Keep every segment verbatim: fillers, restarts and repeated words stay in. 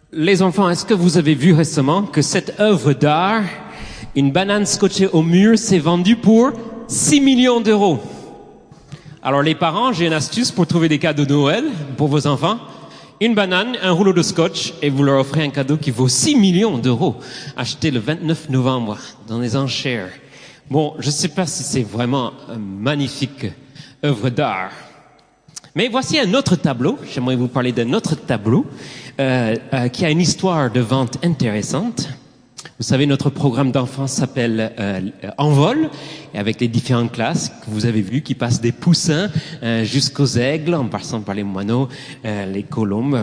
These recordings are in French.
Les enfants, est-ce que vous avez vu récemment que cette œuvre d'art, une banane scotchée au mur, s'est vendue pour six millions d'euros? Alors les parents, j'ai une astuce pour trouver des cadeaux de Noël pour vos enfants. Une banane, un rouleau de scotch, et vous leur offrez un cadeau qui vaut six millions d'euros, acheté le vingt-neuf novembre dans les enchères. Bon, je ne sais pas si c'est vraiment une magnifique œuvre d'art. Mais voici un autre tableau. J'aimerais vous parler d'un autre tableau euh, euh, qui a une histoire de vente intéressante. Vous savez, notre programme d'enfants s'appelle euh, Envol, et avec les différentes classes que vous avez vues, qui passent des poussins euh, jusqu'aux aigles, en passant par les moineaux, euh, les colombes.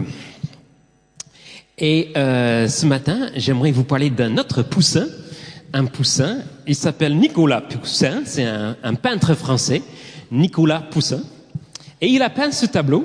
Et euh, ce matin, j'aimerais vous parler d'un autre poussin, un poussin. Il s'appelle Nicolas Poussin, c'est un, un peintre français, Nicolas Poussin. Et il a peint ce tableau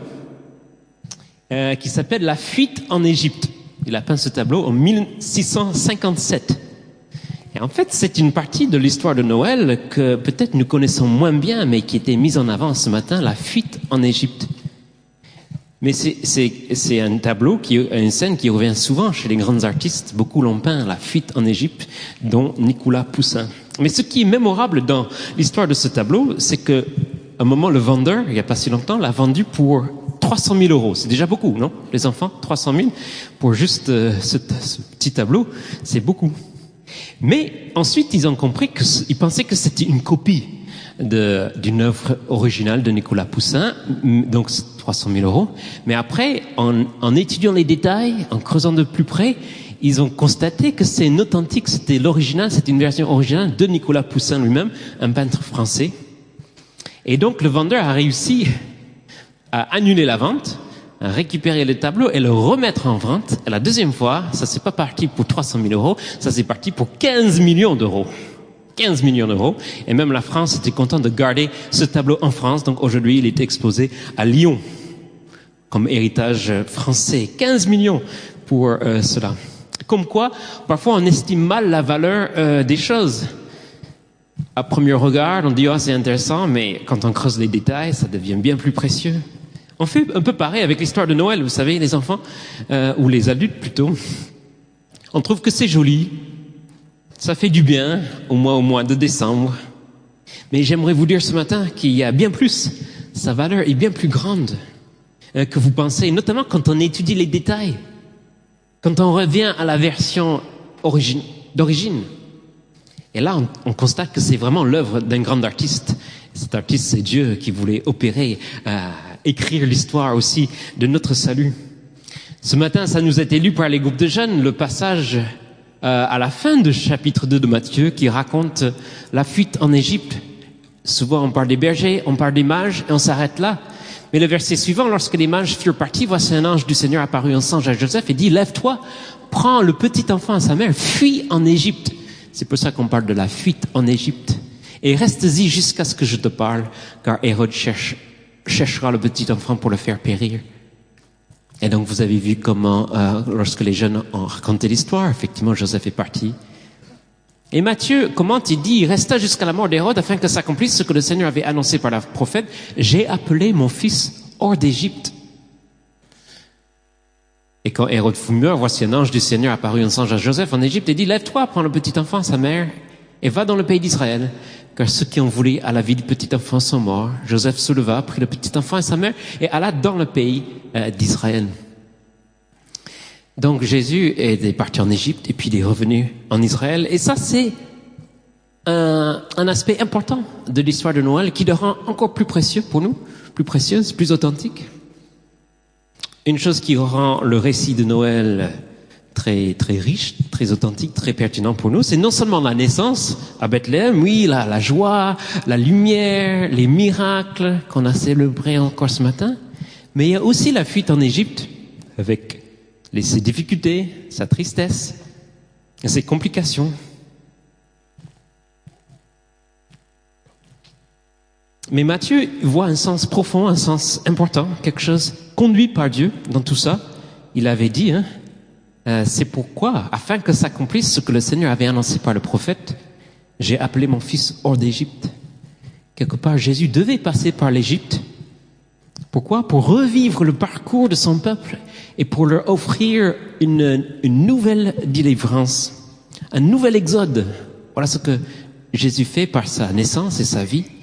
euh, qui s'appelle La fuite en Égypte. Il a peint ce tableau en mille six cent cinquante-sept. Et en fait, c'est une partie de l'histoire de Noël que peut-être nous connaissons moins bien, mais qui était mise en avant ce matin, la fuite en Égypte. Mais c'est, c'est, c'est un tableau, qui, une scène qui revient souvent chez les grands artistes. Beaucoup l'ont peint, la fuite en Égypte, dont Nicolas Poussin. Mais ce qui est mémorable dans l'histoire de ce tableau, c'est que à un moment, le vendeur, il n'y a pas si longtemps, l'a vendu pour trois cent mille euros. C'est déjà beaucoup, non, les enfants? trois cent mille pour juste euh, ce, ce petit tableau, c'est beaucoup. Mais ensuite, ils ont compris qu'ils pensaient que c'était une copie de, d'une œuvre originale de Nicolas Poussin, donc trois cent mille euros. Mais après, en, en étudiant les détails, en creusant de plus près, ils ont constaté que c'est une authentique, c'était l'original, c'était une version originale de Nicolas Poussin lui-même, un peintre français. Et donc, le vendeur a réussi à annuler la vente, à récupérer le tableau et le remettre en vente. Et la deuxième fois, ça c'est pas parti pour trois cent mille euros, ça c'est parti pour quinze millions d'euros. quinze millions d'euros. Et même la France était contente de garder ce tableau en France. Donc aujourd'hui, il est exposé à Lyon comme héritage français. quinze millions pour euh, cela. Comme quoi, parfois on estime mal la valeur euh, des choses. À premier regard, on dit « oh, c'est intéressant », mais quand on creuse les détails, ça devient bien plus précieux. On fait un peu pareil avec l'histoire de Noël, vous savez, les enfants, euh, ou les adultes plutôt. On trouve que c'est joli, ça fait du bien au mois, au mois de décembre. Mais j'aimerais vous dire ce matin qu'il y a bien plus, sa valeur est bien plus grande euh, que vous pensez, notamment quand on étudie les détails, quand on revient à la version origine, d'origine. Et là, on, on constate que c'est vraiment l'œuvre d'un grand artiste. Cet artiste, c'est Dieu qui voulait opérer, euh, écrire l'histoire aussi de notre salut. Ce matin, ça nous a été lu par les groupes de jeunes, le passage euh, à la fin du chapitre deux de Matthieu qui raconte la fuite en Égypte. Souvent, on parle des bergers, on parle des mages, et on s'arrête là. Mais le verset suivant, lorsque les mages furent partis, voici un ange du Seigneur apparut en songe à Joseph et dit « Lève-toi, prends le petit enfant à sa mère, fuis en Égypte. » C'est pour ça qu'on parle de la fuite en Égypte. Et reste-y jusqu'à ce que je te parle, car Hérode cherche, cherchera le petit enfant pour le faire périr. Et donc vous avez vu comment, euh, lorsque les jeunes ont raconté l'histoire, effectivement Joseph est parti. Et Matthieu commente, il dit, il resta jusqu'à la mort d'Hérode afin que s'accomplisse ce que le Seigneur avait annoncé par la prophète. J'ai appelé mon fils hors d'Égypte. Et quand Hérode fut mort, voici un ange du Seigneur apparut en songe à Joseph en Égypte et dit, lève-toi, prends le petit enfant, sa mère, et va dans le pays d'Israël, car ceux qui ont voulu à la vie du petit enfant sont morts. Joseph se leva, prit le petit enfant et sa mère, et alla dans le pays euh, d'Israël. Donc Jésus est parti en Égypte, et puis il est revenu en Israël, et ça c'est un, un aspect important de l'histoire de Noël qui le rend encore plus précieux pour nous, plus précieuse, plus authentique. Une chose qui rend le récit de Noël très très riche, très authentique, très pertinent pour nous, c'est non seulement la naissance à Bethléem, oui, la, la joie, la lumière, les miracles qu'on a célébrés encore ce matin, mais il y a aussi la fuite en Égypte avec les, ses difficultés, sa tristesse, ses complications. Mais Matthieu voit un sens profond, un sens important, quelque chose conduit par Dieu dans tout ça. Il avait dit, hein, euh, c'est pourquoi, afin que s'accomplisse ce que le Seigneur avait annoncé par le prophète, j'ai appelé mon fils hors d'Égypte. Quelque part, Jésus devait passer par l'Égypte Pourquoi? Pour revivre le parcours de son peuple et pour leur offrir une, une nouvelle délivrance, un nouvel exode. Voilà ce que Jésus fait par sa naissance et sa vie.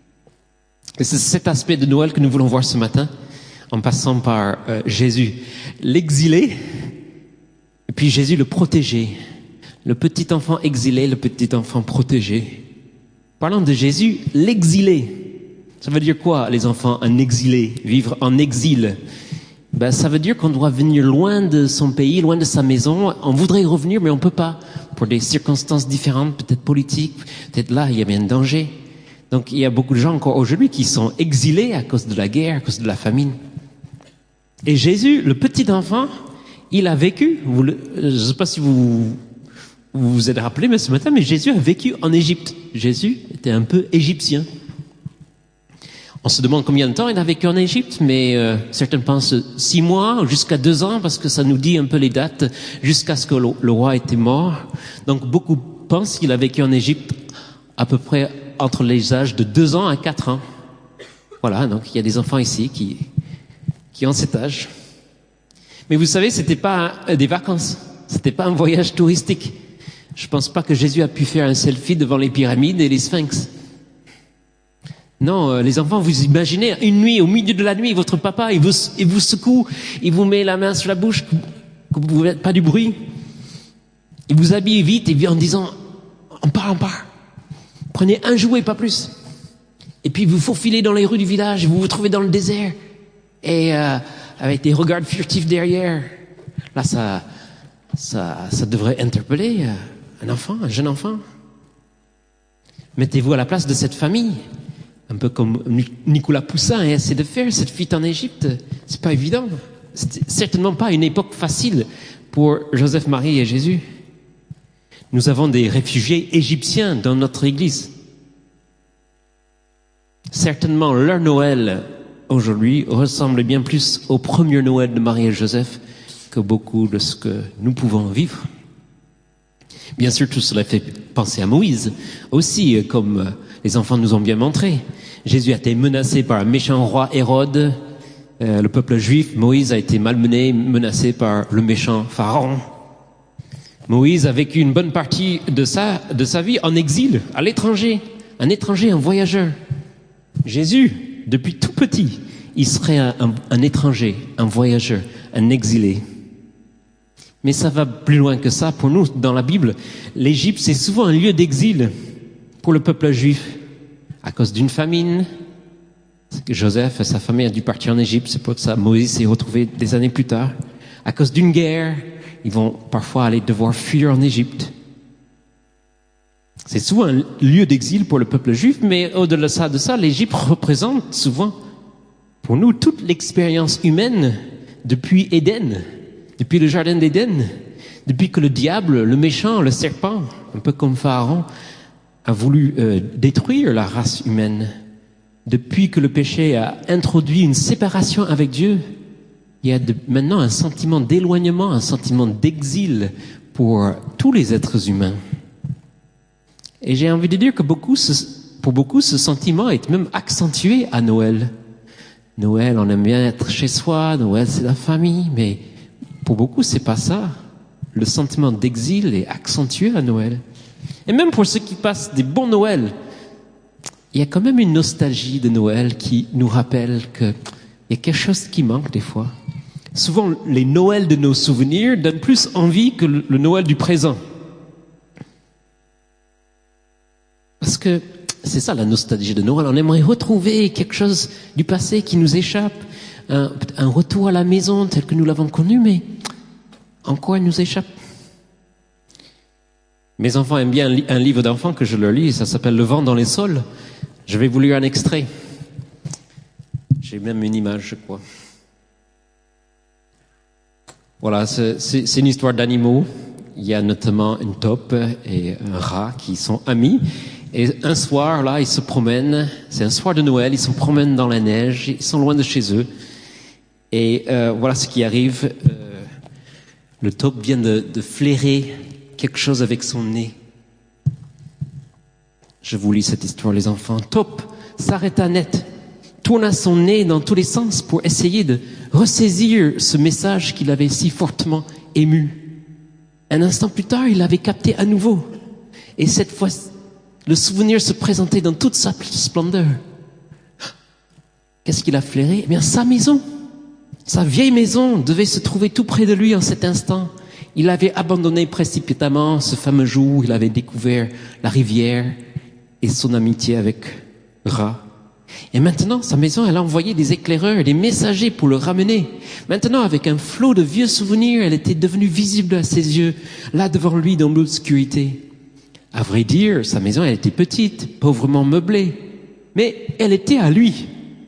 Et c'est cet aspect de Noël que nous voulons voir ce matin, en passant par euh, Jésus l'exilé, et puis Jésus le protégé, le petit enfant exilé, le petit enfant protégé. Parlant de Jésus, l'exilé. Ça veut dire quoi, les enfants, un exilé, vivre en exil? Ben, ça veut dire qu'on doit venir loin de son pays, loin de sa maison. On voudrait y revenir, mais on peut pas. Pour des circonstances différentes, peut-être politiques, peut-être là, il y a bien un danger. Donc, il y a beaucoup de gens encore aujourd'hui qui sont exilés à cause de la guerre, à cause de la famine. Et Jésus, le petit enfant, il a vécu, vous le, je ne sais pas si vous vous vous êtes rappelé, mais ce matin, mais Jésus a vécu en Égypte. Jésus était un peu égyptien. On se demande combien de temps il a vécu en Égypte, mais euh, certains pensent six mois, jusqu'à deux ans, parce que ça nous dit un peu les dates, jusqu'à ce que le, le roi était mort. Donc beaucoup pensent qu'il a vécu en Égypte à peu près entre les âges de deux ans à quatre ans. Voilà, donc il y a des enfants ici qui, qui ont cet âge. Mais vous savez, c'était pas un, des vacances, c'était pas un voyage touristique. Je pense pas que Jésus a pu faire un selfie devant les pyramides et les sphinx. Non, euh, les enfants, vous imaginez, une nuit, au milieu de la nuit, votre papa, il vous, il vous secoue, il vous met la main sur la bouche, que vous ne faites pas du bruit. Il vous habille vite, et vient en disant, on part, on part. Prenez un jouet, pas plus. Et puis vous faufilez dans les rues du village, vous vous trouvez dans le désert. Et euh, avec des regards furtifs derrière. Là, ça, ça, ça devrait interpeller un enfant, un jeune enfant. Mettez-vous à la place de cette famille. Un peu comme Nicolas Poussin a essayé de faire, cette fuite en Égypte. C'est pas évident. C'est certainement pas une époque facile pour Joseph, Marie et Jésus. Nous avons des réfugiés égyptiens dans notre église. Certainement, leur Noël aujourd'hui ressemble bien plus au premier Noël de Marie et Joseph que beaucoup de ce que nous pouvons vivre. Bien sûr, tout cela fait penser à Moïse aussi, comme les enfants nous ont bien montré. Jésus a été menacé par un méchant roi Hérode. Euh, le peuple juif, Moïse, a été malmené, menacé par le méchant Pharaon. Moïse a vécu une bonne partie de sa, de sa vie en exil, à l'étranger. Un étranger, un voyageur. Jésus, depuis tout petit, il serait un, un, un étranger, un voyageur, un exilé. Mais ça va plus loin que ça. Pour nous, dans la Bible, l'Égypte, c'est souvent un lieu d'exil pour le peuple juif. À cause d'une famine, Joseph et sa famille a dû partir en Égypte, c'est pour ça que Moïse s'est retrouvé des années plus tard. À cause d'une guerre, ils vont parfois aller devoir fuir en Égypte. C'est souvent un lieu d'exil pour le peuple juif, mais au-delà de ça, l'Égypte représente souvent, pour nous, toute l'expérience humaine depuis Éden, depuis le jardin d'Éden, depuis que le diable, le méchant, le serpent, un peu comme Pharaon, a voulu euh, détruire la race humaine. Depuis que le péché a introduit une séparation avec Dieu, il y a de, maintenant un sentiment d'éloignement, un sentiment d'exil pour tous les êtres humains. Et j'ai envie de dire que beaucoup, ce, pour beaucoup, ce sentiment est même accentué à Noël. Noël, on aime bien être chez soi, Noël c'est la famille, mais pour beaucoup c'est pas ça. Le sentiment d'exil est accentué à Noël. Et même pour ceux qui passent des bons Noëls, il y a quand même une nostalgie de Noël qui nous rappelle qu'il y a quelque chose qui manque des fois. Souvent, les Noëls de nos souvenirs donnent plus envie que le, le Noël du présent. Parce que c'est ça la nostalgie de Noël. On aimerait retrouver quelque chose du passé qui nous échappe, un, un retour à la maison tel que nous l'avons connu, mais encore il nous échappe. Mes enfants aiment bien un livre d'enfants que je leur lis, ça s'appelle Le vent dans les saules. Je vais vous lire un extrait. J'ai même une image, je crois. Voilà, c'est, c'est, c'est une histoire d'animaux. Il y a notamment une taupe et un rat qui sont amis. Et un soir, là, ils se promènent. C'est un soir de Noël, ils se promènent dans la neige. Ils sont loin de chez eux. Et euh, voilà ce qui arrive. Euh, le taupe vient de, de flairer quelque chose avec son nez. Je vous lis cette histoire, les enfants. Taupe s'arrêta net, tourna son nez dans tous les sens pour essayer de ressaisir ce message qu'il avait si fortement ému. Un instant plus tard, il l'avait capté à nouveau. Et cette fois, le souvenir se présentait dans toute sa splendeur. Qu'est-ce qu'il a flairé? Eh bien, sa maison. Sa vieille maison devait se trouver tout près de lui en cet instant. Il avait abandonné précipitamment ce fameux jour où il avait découvert la rivière et son amitié avec Ra. Et maintenant, sa maison, elle a envoyé des éclaireurs, des messagers pour le ramener. Maintenant, avec un flot de vieux souvenirs, elle était devenue visible à ses yeux, là devant lui dans l'obscurité. À vrai dire, sa maison, elle était petite, pauvrement meublée, mais elle était à lui.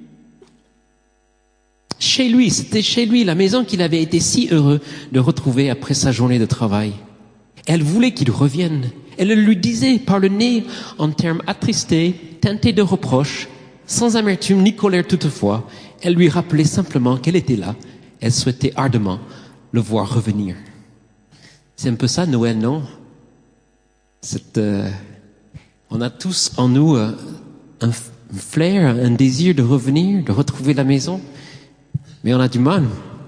Chez lui, c'était chez lui, la maison qu'il avait été si heureux de retrouver après sa journée de travail. Elle voulait qu'il revienne. Elle le lui disait par le nez en termes attristés, teintés de reproches, sans amertume ni colère toutefois. Elle lui rappelait simplement qu'elle était là. Elle souhaitait ardemment le voir revenir. C'est un peu ça, Noël, non? Cette, euh, on a tous en nous euh, un flair, un désir de revenir, de retrouver la maison. Mais on a du mal.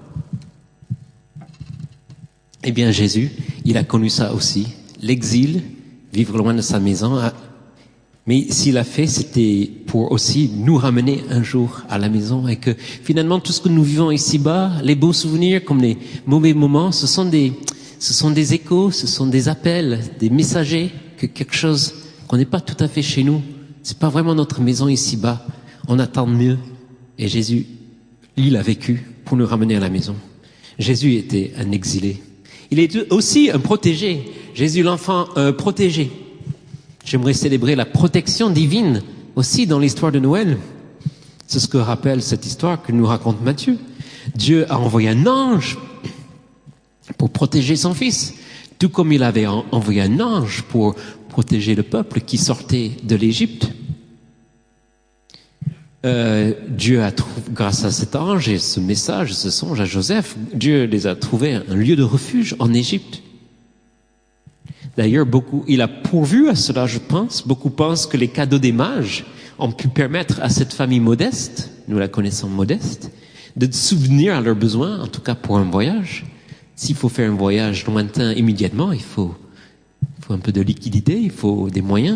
Eh bien, Jésus, il a connu ça aussi. L'exil, vivre loin de sa maison. Mais s'il a fait, c'était pour aussi nous ramener un jour à la maison. Et que finalement, tout ce que nous vivons ici-bas, les beaux souvenirs comme les mauvais moments, ce sont des, ce sont des échos, ce sont des appels, des messagers, que quelque chose qu'on n'est pas tout à fait chez nous. C'est pas vraiment notre maison ici-bas. On attend mieux. Et Jésus, il a vécu pour nous ramener à la maison. Jésus était un exilé. Il est aussi un protégé. Jésus, l'enfant euh, protégé. J'aimerais célébrer la protection divine aussi dans l'histoire de Noël. C'est ce que rappelle cette histoire que nous raconte Matthieu. Dieu a envoyé un ange pour protéger son fils, tout comme il avait envoyé un ange pour protéger le peuple qui sortait de l'Égypte. Euh, Dieu a trouvé, grâce à cet ange et ce message, ce songe à Joseph, Dieu les a trouvés un lieu de refuge en Égypte. D'ailleurs, beaucoup, il a pourvu à cela, je pense. Beaucoup pensent que les cadeaux des mages ont pu permettre à cette famille modeste, nous la connaissons modeste, de subvenir à leurs besoins, en tout cas pour un voyage. S'il faut faire un voyage lointain immédiatement, il faut, il faut un peu de liquidité, il faut des moyens.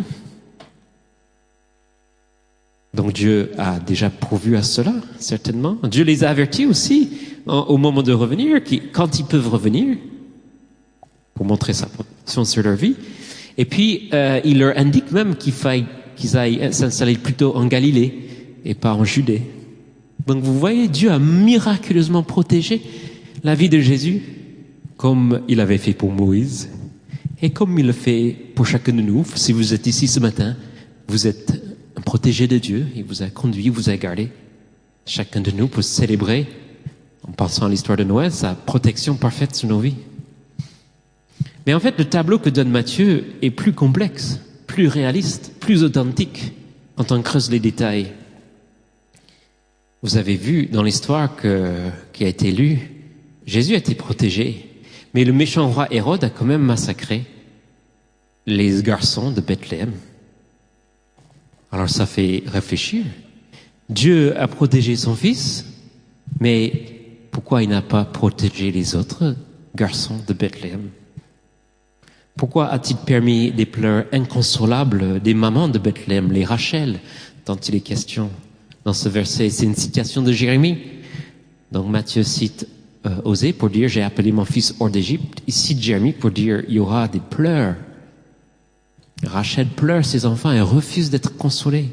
Donc Dieu a déjà pourvu à cela, certainement. Dieu les a avertis aussi, en, au moment de revenir, qui, quand ils peuvent revenir, pour montrer sa protection sur leur vie. Et puis, euh, il leur indique même qu'il faille, qu'ils aillent s'installer plutôt en Galilée et pas en Judée. Donc vous voyez, Dieu a miraculeusement protégé la vie de Jésus, comme il avait fait pour Moïse, et comme il le fait pour chacun de nous. Si vous êtes ici ce matin, vous êtes un protégé de Dieu, il vous a conduit, vous a gardé. Chacun de nous peut célébrer, en pensant à l'histoire de Noël, sa protection parfaite sur nos vies. Mais en fait, le tableau que donne Matthieu est plus complexe, plus réaliste, plus authentique quand on creuse les détails. Vous avez vu dans l'histoire que, qui a été lue, Jésus a été protégé, mais le méchant roi Hérode a quand même massacré les garçons de Bethléem. Alors ça fait réfléchir. Dieu a protégé son fils, mais pourquoi il n'a pas protégé les autres garçons de Bethléem? Pourquoi a-t-il permis des pleurs inconsolables des mamans de Bethléem, les Rachel, dont il est question dans ce verset? C'est une citation de Jérémie. Donc Matthieu cite euh, Osée pour dire « J'ai appelé mon fils hors d'Égypte ». Il cite Jérémie pour dire « Il y aura des pleurs ». Rachel pleure ses enfants et refuse d'être consolée.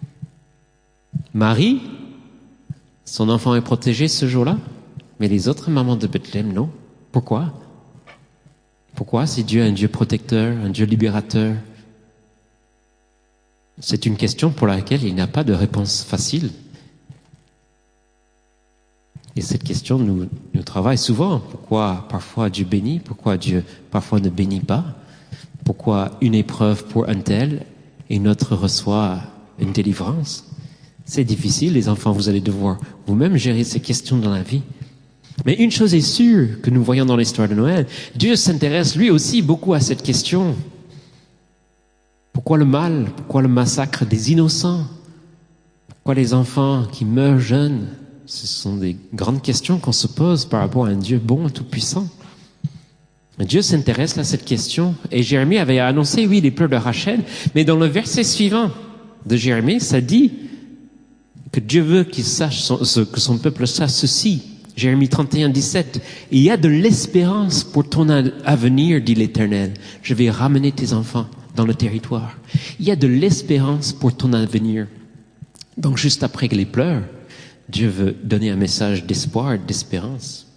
Marie, son enfant est protégé ce jour-là, mais les autres mamans de Bethléem, non. Pourquoi? Pourquoi? Si Dieu est un Dieu protecteur, un Dieu libérateur. C'est une question pour laquelle il n'y a pas de réponse facile. Et cette question nous, nous travaille souvent. Pourquoi parfois Dieu bénit? Pourquoi Dieu parfois ne bénit pas? Pourquoi une épreuve pour un tel et une autre reçoit une délivrance? C'est difficile, les enfants, vous allez devoir vous-même gérer ces questions dans la vie. Mais une chose est sûre que nous voyons dans l'histoire de Noël, Dieu s'intéresse lui aussi beaucoup à cette question. Pourquoi le mal? Pourquoi le massacre des innocents? Pourquoi les enfants qui meurent jeunes? Ce sont des grandes questions qu'on se pose par rapport à un Dieu bon et tout-puissant. Dieu s'intéresse à cette question et Jérémie avait annoncé, oui, les pleurs de Rachel, mais dans le verset suivant de Jérémie, ça dit que Dieu veut qu'il sache, son, que son peuple sache ceci. Jérémie trente et un, dix-sept. Il y a de l'espérance pour ton avenir, dit l'Éternel. Je vais ramener tes enfants dans le territoire. Il y a de l'espérance pour ton avenir. Donc juste après les pleurs, Dieu veut donner un message d'espoir et d'espérance.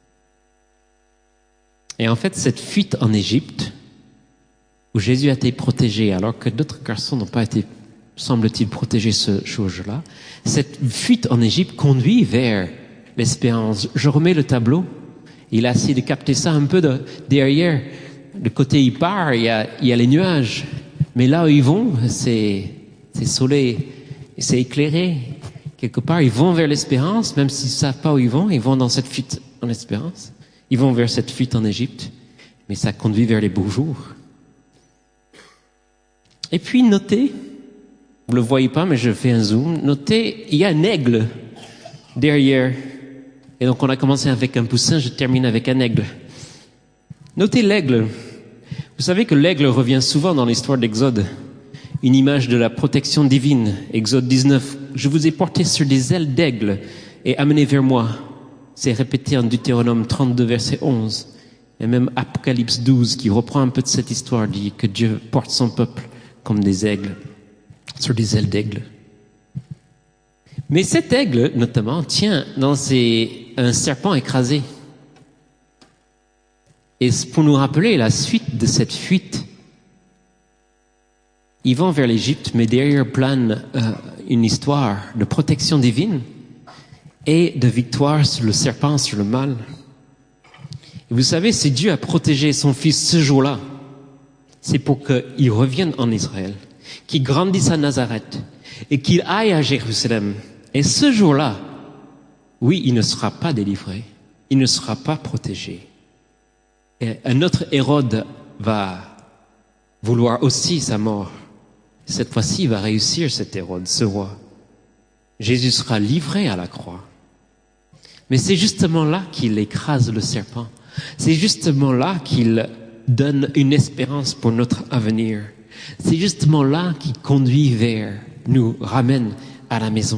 Et en fait, cette fuite en Égypte, où Jésus a été protégé, alors que d'autres garçons n'ont pas été, semble-t-il, protégés ce jour-là, cette fuite en Égypte conduit vers l'espérance. Je remets le tableau. Il a essayé de capter ça un peu de, derrière. Le côté il part, il y a, il y a les nuages. Mais là où ils vont, c'est, c'est soleil, c'est éclairé. Quelque part, ils vont vers l'espérance, même s'ils ne savent pas où ils vont, ils vont dans cette fuite en espérance. Ils vont vers cette fuite en Égypte, mais ça conduit vers les beaux jours. Et puis, notez, vous ne le voyez pas, mais je fais un zoom, notez, il y a un aigle derrière. Et donc, on a commencé avec un poussin, je termine avec un aigle. Notez l'aigle. Vous savez que l'aigle revient souvent dans l'histoire d'Exode. Une image de la protection divine. Exode dix-neuf. Je vous ai porté sur des ailes d'aigle et amené vers moi. C'est répété en Deutéronome trente-deux, verset onze. Et même Apocalypse douze, qui reprend un peu de cette histoire, dit que Dieu porte son peuple comme des aigles, sur des ailes d'aigle. Mais cet aigle, notamment, tient dans ses, un serpent écrasé. Et pour nous rappeler la suite de cette fuite, ils vont vers l'Égypte, mais derrière plane euh, une histoire de protection divine et de victoire sur le serpent, sur le mal. Et vous savez, si Dieu a protégé son fils ce jour-là, c'est pour qu'il revienne en Israël, qu'il grandisse à Nazareth et qu'il aille à Jérusalem. Et ce jour-là, oui, il ne sera pas délivré, il ne sera pas protégé. Et un autre Hérode va vouloir aussi sa mort. Cette fois-ci, il va réussir, cet Hérode, ce roi. Jésus sera livré à la croix. Mais c'est justement là qu'il écrase le serpent. C'est justement là qu'il donne une espérance pour notre avenir. C'est justement là qu'il conduit vers, nous ramène à la maison.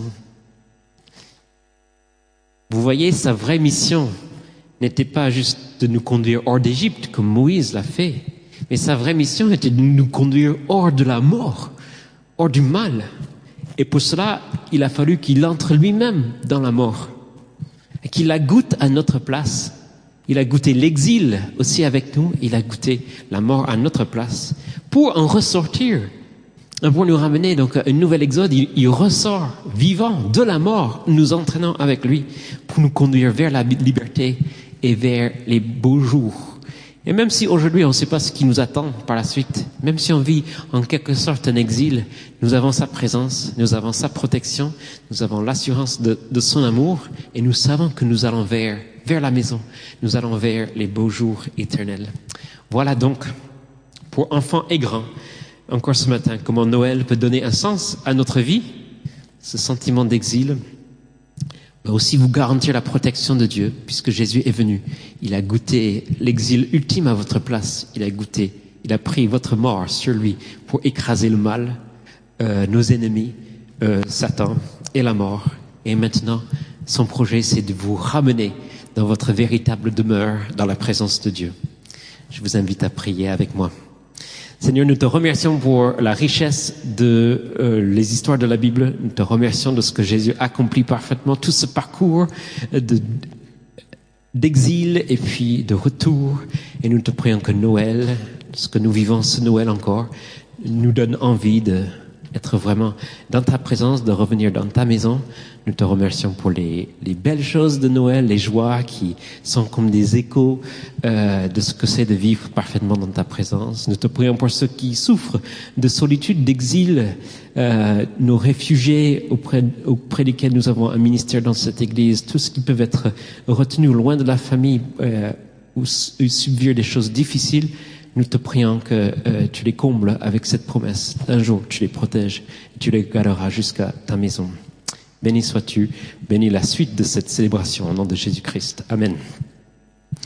Vous voyez, sa vraie mission n'était pas juste de nous conduire hors d'Égypte, comme Moïse l'a fait, mais sa vraie mission était de nous conduire hors de la mort, hors du mal. Et pour cela, il a fallu qu'il entre lui-même dans la mort, et qu'il la goûte à notre place. Il a goûté l'exil aussi avec nous, il a goûté la mort à notre place, pour en ressortir, pour nous ramener donc à un nouvel exode. Il, il ressort vivant de la mort, nous entraînant avec lui, pour nous conduire vers la liberté et vers les beaux jours. Et même si aujourd'hui on ne sait pas ce qui nous attend par la suite, même si on vit en quelque sorte un exil, nous avons sa présence, nous avons sa protection, nous avons l'assurance de, de son amour, et nous savons que nous allons vers, vers la maison, nous allons vers les beaux jours éternels. Voilà donc, pour enfants et grands, encore ce matin, comment Noël peut donner un sens à notre vie, ce sentiment d'exil, mais aussi vous garantir la protection de Dieu, puisque Jésus est venu. Il a goûté l'exil ultime à votre place. Il a goûté, il a pris votre mort sur lui pour écraser le mal, euh, nos ennemis, euh, Satan et la mort. Et maintenant, son projet, c'est de vous ramener dans votre véritable demeure, dans la présence de Dieu. Je vous invite à prier avec moi. Seigneur, nous te remercions pour la richesse de euh, les histoires de la Bible. Nous te remercions de ce que Jésus accomplit parfaitement, tout ce parcours de, d'exil et puis de retour. Et nous te prions que Noël, ce que nous vivons ce Noël encore, nous donne envie d'être vraiment dans ta présence, de revenir dans ta maison. Nous te remercions pour les, les belles choses de Noël, les joies qui sont comme des échos euh, de ce que c'est de vivre parfaitement dans ta présence. Nous te prions pour ceux qui souffrent de solitude, d'exil, euh, nos réfugiés auprès, auprès desquels nous avons un ministère dans cette Église, tous qui peuvent être retenus loin de la famille euh, ou, ou subir des choses difficiles. Nous te prions que euh, tu les combles avec cette promesse. Un jour, tu les protèges et tu les garderas jusqu'à ta maison. Béni sois-tu, bénis la suite de cette célébration au nom de Jésus-Christ. Amen.